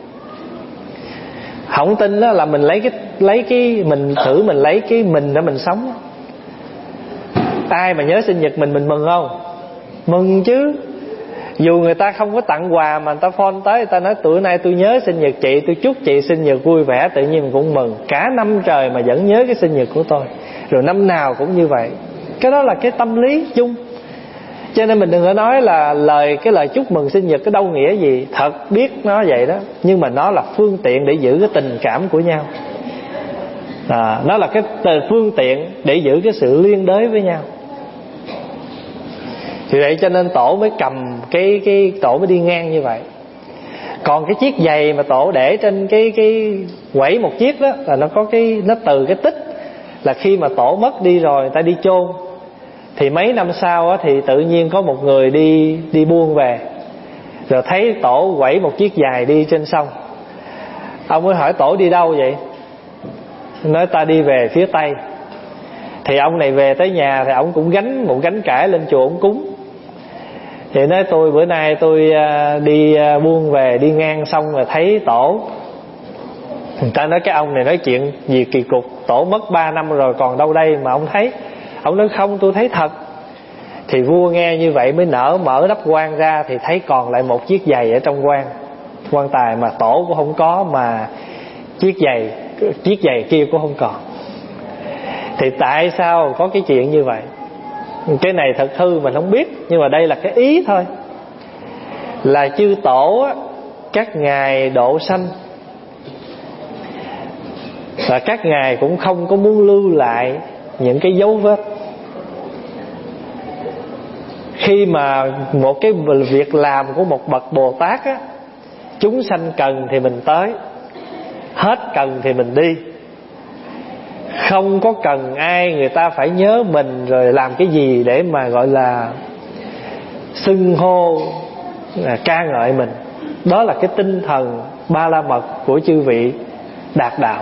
B: Không tin đó là mình lấy cái mình thử, mình lấy cái mình để mình sống. Ai mà nhớ sinh nhật mình mừng không? Mừng chứ. Dù người ta không có tặng quà mà người ta phone tới, người ta nói bữa nay tôi nhớ sinh nhật chị, tôi chúc chị sinh nhật vui vẻ, tự nhiên mình cũng mừng. Cả năm trời mà vẫn nhớ cái sinh nhật của tôi, rồi năm nào cũng như vậy. Cái đó là cái tâm lý chung. Cho nên mình đừng có nói là cái lời chúc mừng sinh nhật cái đâu nghĩa gì. Thật biết nó vậy đó, nhưng mà nó là phương tiện để giữ cái tình cảm của nhau. Nó là cái phương tiện để giữ cái sự liên đới với nhau. Vì vậy cho nên tổ mới cầm cái tổ mới đi ngang như vậy. Còn cái chiếc giày mà tổ để trên cái quẩy một chiếc đó là nó có nó từ cái tích là khi mà tổ mất đi rồi người ta đi chôn, thì mấy năm sau á, thì tự nhiên có một người đi buôn về, rồi thấy tổ quẩy một chiếc giày đi trên sông. Ông mới hỏi tổ đi đâu vậy? Nói ta đi về phía Tây. Thì ông này về tới nhà thì ông cũng gánh một gánh cải lên chùa ông cúng. Thì nói bữa nay tôi đi buôn về, đi ngang sông rồi thấy tổ. Người ta nói cái ông này nói chuyện gì kỳ cục, tổ mất 3 năm rồi còn đâu đây mà ông thấy. Ông nói không, tôi thấy thật. Thì vua nghe như vậy mới mở nắp quan ra, thì thấy còn lại một chiếc giày ở trong quan tài mà tổ cũng không có, mà chiếc giày kia cũng không còn. Thì tại sao có cái chuyện như vậy? Cái này thật hư mình không biết, nhưng mà đây là cái ý thôi. Là chư tổ á, các ngài độ sanh, và các ngài cũng không có muốn lưu lại những cái dấu vết. Khi mà một cái việc làm của một bậc Bồ Tát á, chúng sanh cần thì mình tới, hết cần thì mình đi. Không có cần ai người ta phải nhớ mình rồi làm cái gì để mà gọi là xưng hô, ca ngợi mình. Đó là cái tinh thần ba la mật của chư vị đạt đạo.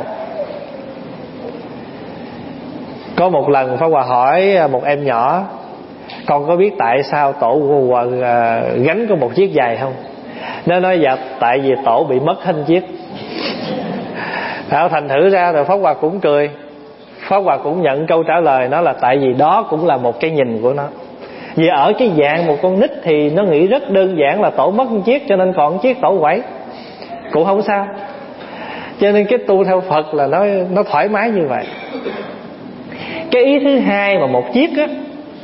B: Có một lần Pháp Hòa hỏi một em nhỏ: con có biết tại sao tổ gánh có một chiếc giày không? Nó nói dạ tại vì tổ bị mất hết chiếc. Thành thử ra rồi Pháp Hòa cũng cười. Pháp Hòa cũng nhận câu trả lời nó là tại vì đó cũng là một cái nhìn của nó. Vì ở cái dạng một con nít thì nó nghĩ rất đơn giản là tổ mất một chiếc, cho nên còn một chiếc tổ quẩy cũng không sao. Cho nên cái tu theo Phật là nó thoải mái như vậy. Cái ý thứ hai mà một chiếc á,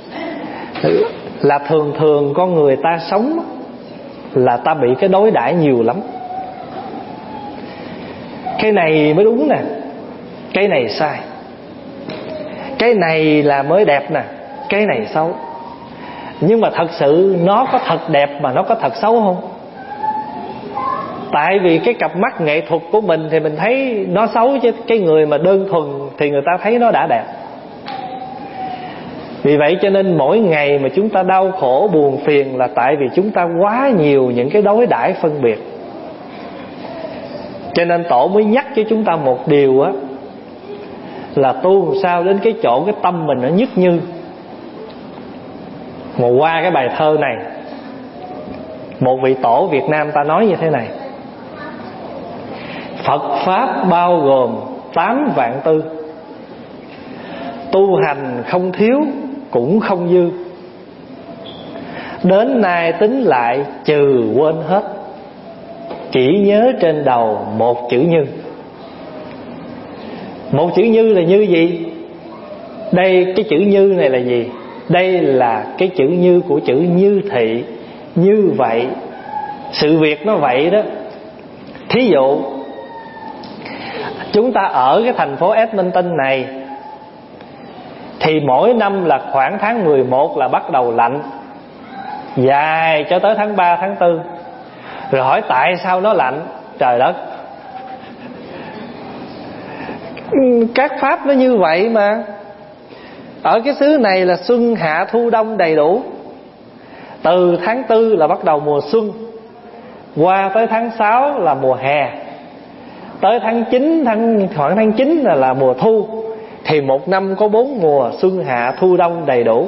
B: là thường con người ta sống là ta bị cái đối đãi nhiều lắm. Cái này mới đúng nè, cái này sai. Cái này là mới đẹp nè, cái này xấu. Nhưng mà thật sự nó có thật đẹp mà nó có thật xấu không? Tại vì cái cặp mắt nghệ thuật của mình thì mình thấy nó xấu, chứ cái người mà đơn thuần thì người ta thấy nó đã đẹp. Vì vậy cho nên mỗi ngày mà chúng ta đau khổ buồn phiền là tại vì chúng ta quá nhiều những cái đối đãi phân biệt. Cho nên tổ mới nhắc cho chúng ta một điều á, là tu làm sao đến cái chỗ cái tâm mình nó nhất như. Mà qua cái bài thơ này, một vị tổ Việt Nam ta nói như thế này: Phật Pháp bao gồm 8 vạn tư, tu hành không thiếu cũng không dư, đến nay tính lại trừ quên hết, chỉ nhớ trên đầu một chữ như. Một chữ như là như gì? Đây, cái chữ như này là gì? Đây là cái chữ như của chữ như thị. Như vậy, sự việc nó vậy đó. Thí dụ chúng ta ở cái thành phố Edmonton này, thì mỗi năm là khoảng tháng 11 là bắt đầu lạnh, dài cho tới tháng 3, tháng 4. Rồi hỏi tại sao nó lạnh? Trời đất, các pháp nó như vậy mà. Ở cái xứ này là xuân hạ thu đông đầy đủ. Từ tháng 4 là bắt đầu mùa xuân, qua tới tháng 6 là mùa hè, tới tháng 9, khoảng tháng 9 là mùa thu. Thì một năm có 4 mùa xuân hạ thu đông đầy đủ.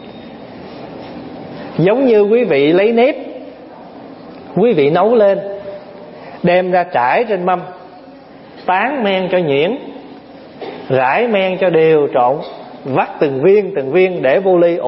B: Giống như quý vị lấy nếp, quý vị nấu lên, đem ra trải trên mâm, tán men cho nhuyễn, rải men cho đều trộn, vắt từng viên để vô ly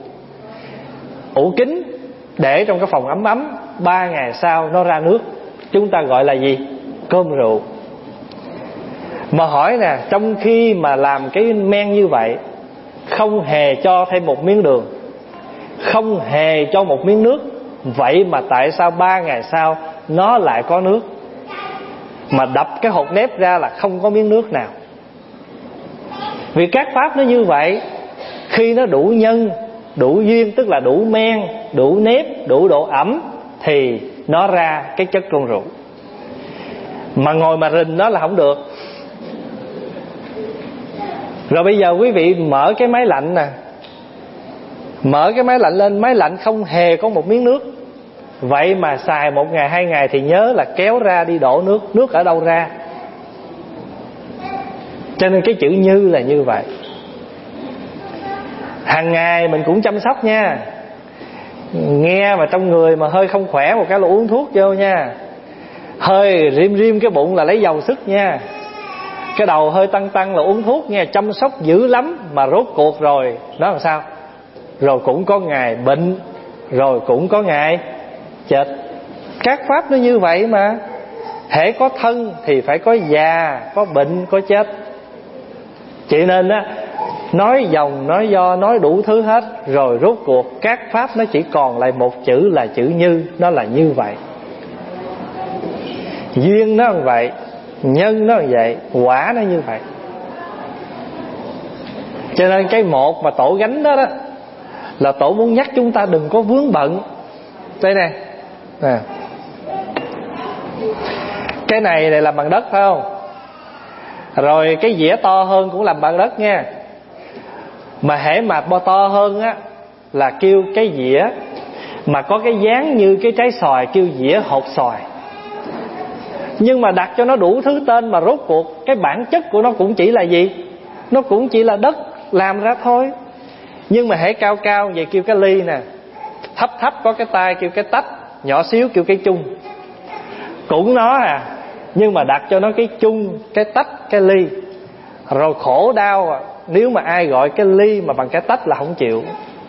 B: ủ kín, để trong cái phòng ấm ấm. 3 ngày sau nó ra nước, chúng ta gọi là gì? Cơm rượu. Mà hỏi nè, trong khi mà làm cái men như vậy, không hề cho thêm một miếng đường, không hề cho một miếng nước. Vậy mà tại sao 3 ngày sau nó lại có nước? Mà đập cái hột nếp ra là không có miếng nước nào. Vì các pháp nó như vậy. Khi nó đủ nhân, đủ duyên, tức là đủ men, đủ nếp, đủ độ ẩm, thì nó ra cái chất trong rượu. Mà ngồi mà rình nó là không được. Rồi bây giờ quý vị mở cái máy lạnh nè, mở cái máy lạnh lên, máy lạnh không hề có một miếng nước. Vậy mà xài 1 ngày 2 ngày thì nhớ là kéo ra đi đổ nước. Nước ở đâu ra? Cho nên cái chữ như là như vậy. Hàng ngày mình cũng chăm sóc nha. Nghe mà trong người mà hơi không khỏe một cái là uống thuốc vô nha. Hơi rim rim cái bụng là lấy dầu sức nha. Cái đầu hơi tăng tăng là uống thuốc nha. Chăm sóc dữ lắm. Mà rốt cuộc rồi nó làm sao? Rồi cũng có ngày bệnh, rồi cũng có ngày chết. Các pháp nó như vậy mà. Hễ có thân thì phải có già, có bệnh, có chết. Chỉ nên á, nói dòng, nói do, nói đủ thứ hết. Rồi rốt cuộc các pháp nó chỉ còn lại một chữ là chữ như. Nó là như vậy. Duyên nó như vậy, nhân nó như vậy, quả nó như vậy. Cho nên cái một mà tổ gánh đó là tổ muốn nhắc chúng ta đừng có vướng bận. Đây nè, cái này làm bằng đất phải không? Rồi cái dĩa to hơn cũng làm bằng đất nha. Mà hễ mà to hơn á là kêu cái dĩa mà có cái dáng như cái trái xoài kêu dĩa hột xoài. Nhưng mà đặt cho nó đủ thứ tên mà rốt cuộc cái bản chất của nó cũng chỉ là gì? Nó cũng chỉ là đất làm ra thôi. Nhưng mà hễ cao cao vậy kêu cái ly nè, thấp thấp có cái tay kêu cái tách, nhỏ xíu kêu cái chung. Cũng nó à, nhưng mà đặt cho nó cái chung, cái tách, cái ly. Rồi khổ đau à, nếu mà ai gọi cái ly mà bằng cái tách là không chịu.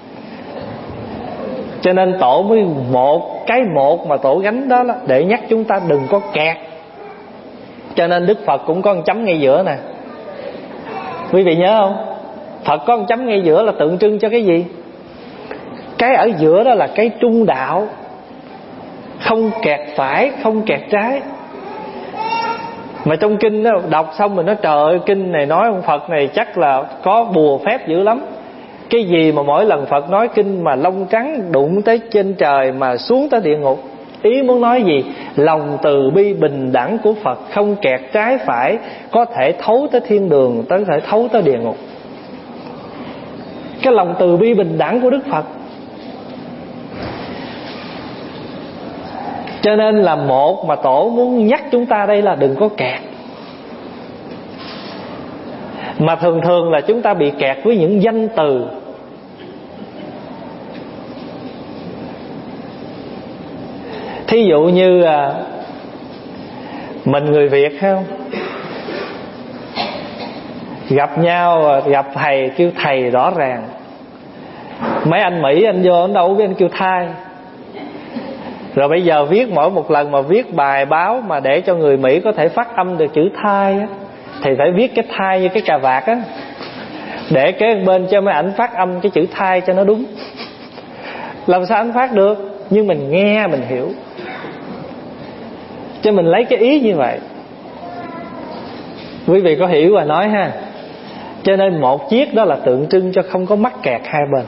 B: Cho nên tổ mới một cái một mà tổ gánh đó là để nhắc chúng ta đừng có kẹt. Cho nên Đức Phật cũng có một chấm ngay giữa nè. Quý vị nhớ không? Phật có một chấm ngay giữa là tượng trưng cho cái gì? Cái ở giữa đó là cái trung đạo. Không kẹt phải, không kẹt trái. Mà trong kinh đó, đọc xong mình nói trời ơi, kinh này nói ông Phật này chắc là có bùa phép dữ lắm. Cái gì mà mỗi lần Phật nói kinh mà lông trắng đụng tới trên trời mà xuống tới địa ngục? Ý muốn nói gì? Lòng từ bi bình đẳng của Phật không kẹt trái phải, có thể thấu tới thiên đường, có thể thấu tới địa ngục. Cái lòng từ bi bình đẳng của Đức Phật. Cho nên là một mà tổ muốn nhắc chúng ta đây là đừng có kẹt. Mà thường thường là chúng ta bị kẹt với những danh từ. Thí dụ như mình người Việt không, gặp nhau gặp thầy kêu thầy rõ ràng. Mấy anh Mỹ anh vô anh đâu biết anh kêu thai. Rồi bây giờ viết mỗi một lần mà viết bài báo mà để cho người Mỹ có thể phát âm được chữ thai á, thì phải viết cái thai như cái cà vạt á, để cái bên cho mấy ảnh phát âm cái chữ thai cho nó đúng. Làm sao anh phát được? Nhưng mình nghe mình hiểu. Cho mình lấy cái ý như vậy. Quý vị có hiểu và nói ha. Cho nên một chiếc đó là tượng trưng cho không có mắc kẹt hai bên.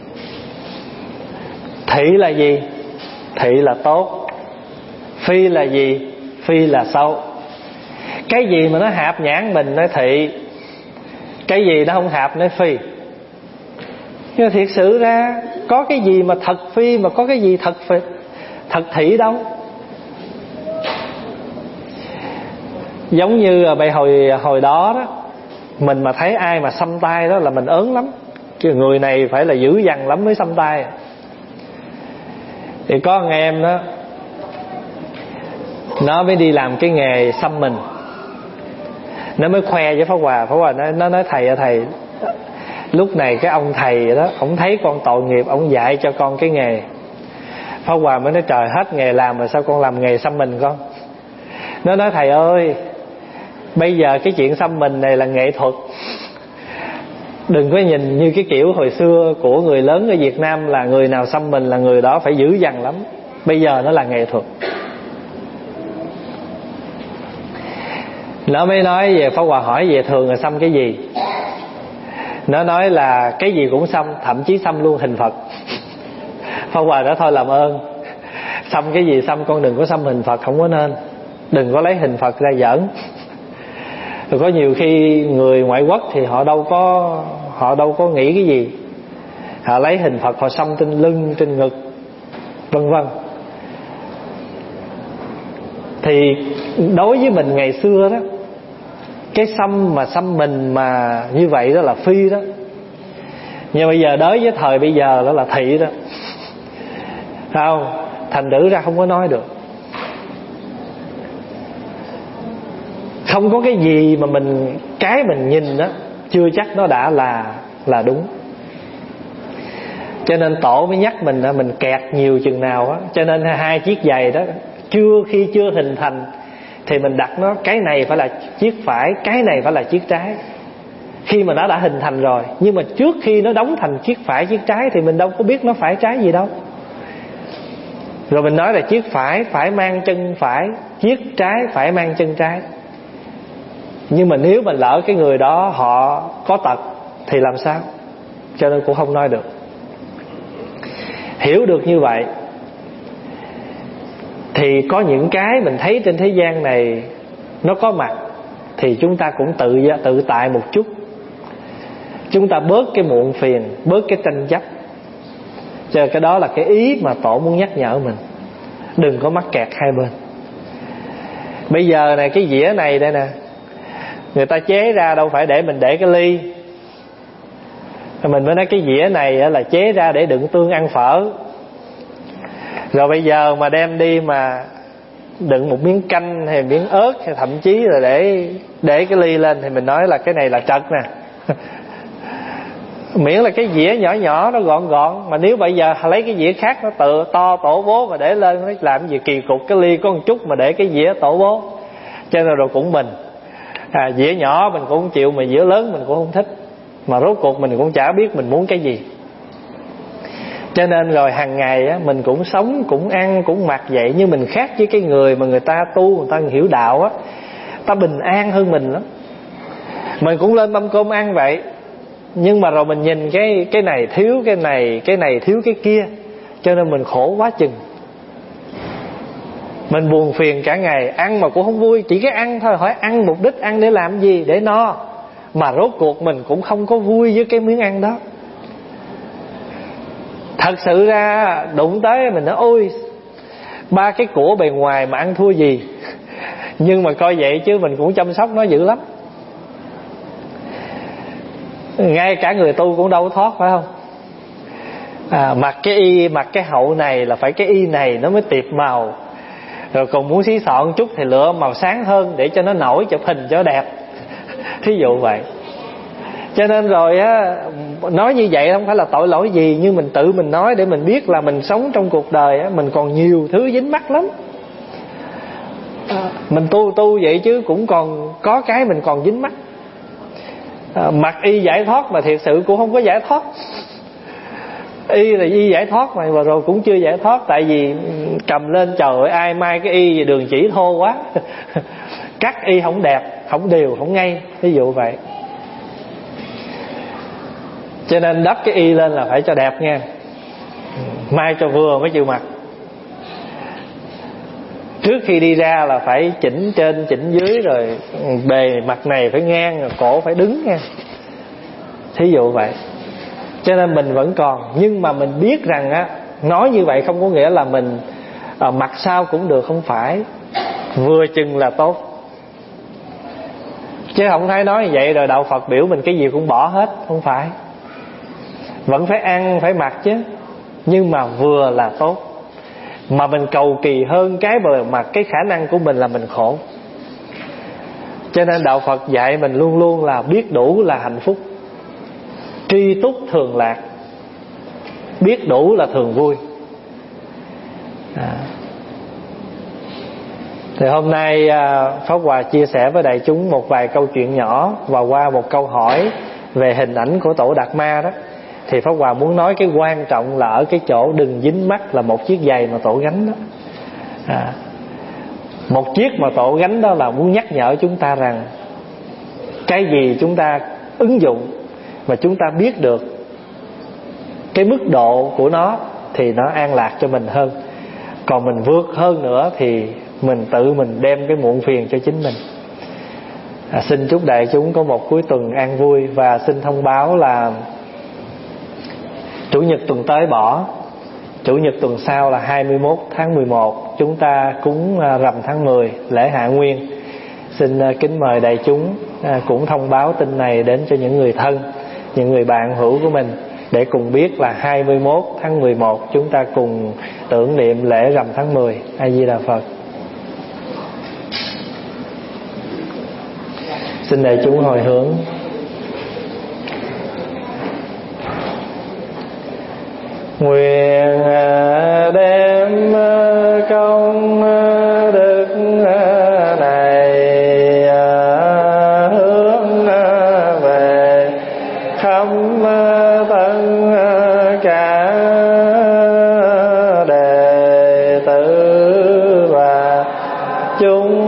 B: Thị là gì? Thị là tốt. Phi là gì? Phi là xấu. Cái gì mà nó hạp nhãn mình nói thị, cái gì nó không hạp nói phi. Nhưng mà thiệt sự ra có cái gì mà thật phi, mà có cái gì thật thị đâu. Giống như bài hồi đó đó, mình mà thấy ai mà xăm tay đó là mình ớn lắm. Chứ người này phải là dữ dằn lắm mới xăm tay. Thì có anh em đó, nó mới đi làm cái nghề xăm mình. Nó mới khoe với Pháp Hòa. Pháp Hòa nó nói thầy ơi thầy, lúc này cái ông thầy đó, ông thấy con tội nghiệp, ông dạy cho con cái nghề. Pháp Hòa mới nói trời, hết nghề làm mà sao con làm nghề xăm mình con. Nó nói thầy ơi, bây giờ cái chuyện xăm mình này là nghệ thuật. Đừng có nhìn như cái kiểu hồi xưa của người lớn ở Việt Nam là người nào xăm mình là người đó phải dữ dằn lắm. Bây giờ nó là nghệ thuật. Nó mới nói về, Pháp Hòa hỏi về thường là xăm cái gì. Nó nói là cái gì cũng xăm, thậm chí xăm luôn hình Phật. Pháp Hòa nói thôi làm ơn, xăm cái gì xăm, con đừng có xăm hình Phật, không có nên. Đừng có lấy hình Phật ra giỡn. Rồi có nhiều khi người ngoại quốc thì họ đâu có nghĩ cái gì, họ lấy hình Phật họ xăm trên lưng, trên ngực, vân vân. Thì đối với mình ngày xưa đó, cái xăm mình mà như vậy đó là phi đó. Nhưng bây giờ đối với thời bây giờ đó là thị đó, không? Thành thử ra không có nói được. Không có cái gì mà mình nhìn đó chưa chắc nó đã là đúng. Cho nên Tổ mới nhắc mình kẹt nhiều chừng nào á. Cho nên 2 chiếc giày đó khi chưa hình thành thì mình đặt nó, cái này phải là chiếc phải, cái này phải là chiếc trái. Khi mà nó đã hình thành rồi, nhưng mà trước khi nó đóng thành chiếc phải chiếc trái thì mình đâu có biết nó phải trái gì đâu. Rồi mình nói là chiếc phải phải mang chân phải, chiếc trái phải mang chân trái. Nhưng mà nếu mà lỡ cái người đó họ có tật thì làm sao? Cho nên cũng không nói được. Hiểu được như vậy thì có những cái mình thấy trên thế gian này nó có mặt thì chúng ta cũng tự tại một chút. Chúng ta bớt cái muộn phiền, bớt cái tranh chấp. Cho nên cái đó là cái ý mà Tổ muốn nhắc nhở mình. Đừng có mắc kẹt hai bên. Bây giờ này, cái dĩa này đây nè, người ta chế ra đâu phải để mình để cái ly. Mình mới nói cái dĩa này là chế ra để đựng tương ăn phở. Rồi bây giờ mà đem đi mà đựng một miếng canh hay miếng ớt, hay thậm chí là để cái ly lên thì mình nói là cái này là trật nè. Miễn là cái dĩa nhỏ nhỏ nó gọn gọn. Mà nếu bây giờ lấy cái dĩa khác nó to tổ bố mà để lên, nó làm gì kỳ cục. Cái ly có một chút mà để cái dĩa tổ bố. Cho nên rồi cũng mình dĩa nhỏ mình cũng không chịu, mà dĩa lớn mình cũng không thích. Mà rốt cuộc mình cũng chả biết mình muốn cái gì. Cho nên rồi hàng ngày á, mình cũng sống, cũng ăn, cũng mặc vậy. Nhưng mình khác với cái người mà người ta tu, người ta hiểu đạo á, ta bình an hơn mình lắm. Mình cũng lên mâm cơm ăn vậy. Nhưng mà rồi mình nhìn cái này thiếu cái này thiếu cái kia. Cho nên mình khổ quá chừng. Mình buồn phiền cả ngày, ăn mà cũng không vui. Chỉ cái ăn thôi, hỏi ăn mục đích ăn để làm gì? Để no. Mà rốt cuộc mình cũng không có vui với cái miếng ăn đó. Thật sự ra đụng tới mình nói ôi, ba cái của bề ngoài mà ăn thua gì. Nhưng mà coi vậy chứ mình cũng chăm sóc nó dữ lắm. Ngay cả người tu cũng đâu thoát, phải không? Mặc cái hậu này là phải cái y này nó mới tiệp màu. Rồi còn muốn xí xọn chút thì lựa màu sáng hơn để cho nó nổi, chụp hình cho đẹp. Thí dụ vậy. Cho nên rồi á, nói như vậy không phải là tội lỗi gì, nhưng mình tự mình nói để mình biết là mình sống trong cuộc đời á, mình còn nhiều thứ dính mắc lắm. Mình tu vậy chứ cũng còn có cái mình còn dính mắc. Mặc y giải thoát mà thiệt sự cũng không có giải thoát. Y là y giải thoát mà rồi cũng chưa giải thoát. Tại vì cầm lên trời ơi, ai mai cái y đường chỉ thô quá. Cắt y không đẹp, không đều, không ngay. Ví dụ vậy. Cho nên đắp cái y lên là phải cho đẹp nha. Mai cho vừa mới chịu mặc. Trước khi đi ra là phải chỉnh trên chỉnh dưới, rồi bề mặt này phải ngang, rồi cổ phải đứng nha. Thí dụ vậy. Cho nên mình vẫn còn. Nhưng mà mình biết rằng á, nói như vậy không có nghĩa là mình mặc sao cũng được, không phải. Vừa chừng là tốt. Chứ không thấy nói như vậy rồi đạo Phật biểu mình cái gì cũng bỏ hết. Không phải. Vẫn phải ăn, phải mặc chứ. Nhưng mà vừa là tốt. Mà mình cầu kỳ hơn cái bề mặt, cái khả năng của mình là mình khổ. Cho nên đạo Phật dạy mình luôn luôn là biết đủ là hạnh phúc. Tri túc thường lạc. Biết đủ là thường vui. Thì hôm nay Pháp Hòa chia sẻ với đại chúng một vài câu chuyện nhỏ, và qua một câu hỏi về hình ảnh của Tổ Đạt Ma đó, thì Pháp Hòa muốn nói cái quan trọng là ở cái chỗ đừng dính mắc là một chiếc giày mà Tổ gánh đó. Một chiếc mà Tổ gánh đó là muốn nhắc nhở chúng ta rằng cái gì chúng ta ứng dụng và chúng ta biết được cái mức độ của nó thì nó an lạc cho mình hơn. Còn mình vượt hơn nữa thì mình tự mình đem cái muộn phiền cho chính mình. Xin chúc đại chúng có một cuối tuần an vui. Và xin thông báo là Chủ nhật tuần tới bỏ, Chủ nhật tuần sau là 21 tháng 11 chúng ta cúng rằm tháng 10 lễ Hạ Nguyên. Xin kính mời đại chúng cũng thông báo tin này đến cho những người thân, những người bạn hữu của mình, để cùng biết là 21 tháng 11 chúng ta cùng tưởng niệm lễ rằm tháng 10. A Di Đà Phật. Xin đại chúng hồi hướng. Nguyện đem công đức này hướng về khắp tất cả đệ tử và chúng